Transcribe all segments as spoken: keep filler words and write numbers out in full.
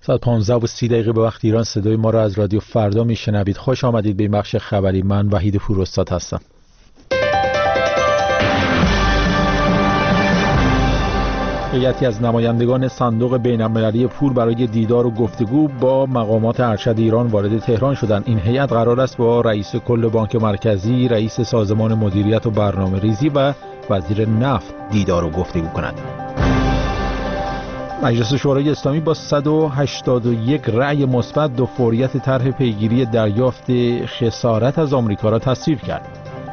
ساعت پانزده و سی دقیقه به وقت ایران صدای ما را از رادیو فردا میشنوید. خوش آمدید به این بخش خبری. من وحید پوراستاد هستم. هیئتی از نمایندگان صندوق بین‌المللی پول برای دیدار و گفتگو با مقامات ارشد ایران وارد تهران شدند. این هیئت قرار است با رئیس کل بانک مرکزی، رئیس سازمان مدیریت و برنامه‌ریزی و وزیر نفت دیدار و گفتگو کند. مجلس شورای اسلامی با صد و هشتاد و یک رأی مثبت دو فوریت طرح پیگیری دریافت خسارت از آمریکا را تصویب کرد.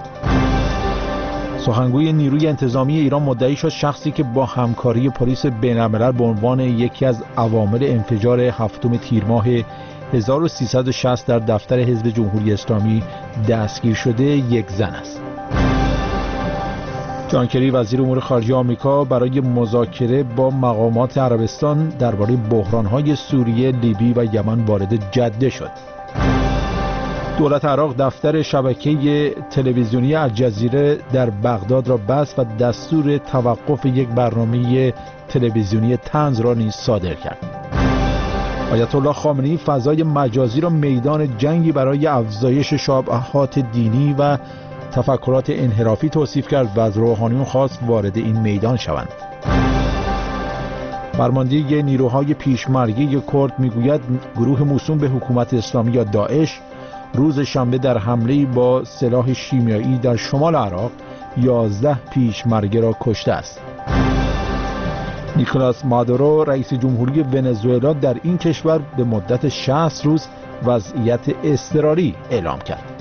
سخنگوی نیروی انتظامی ایران مدعی شد شخصی که با همکاری پلیس بین‌الملل به عنوان یکی از عوامل انفجار هفتم تیر ماه هزار و سیصد و شصت در دفتر حزب جمهوری اسلامی دستگیر شده یک زن است. جان کری وزیر امور خارجه آمریکا برای مذاکره با مقامات عربستان درباره بحران‌های سوریه، لیبی و یمن وارد جده شد. دولت عراق دفتر شبکه تلویزیونی الجزیره در بغداد را بست و دستور توقف یک برنامه تلویزیونی طنز را نیز صادر کرد. آیت الله خامنه‌ای فضای مجازی را میدان جنگی برای افزایش شبهات دینی و تفکرات انحرافی توصیف کرد و از روحانیون خواست وارد این میدان شوند. فرمانده نیروهای پیشمرگی کرد میگوید گروه موسوم به حکومت اسلامی یا داعش روز شنبه در حمله‌ای با سلاح شیمیایی در شمال عراق یازده پیشمرگه را کشته است. نیکولاس مادورو رئیس جمهوری ونزوئلا در این کشور به مدت شصت روز وضعیت اضطراری اعلام کرد.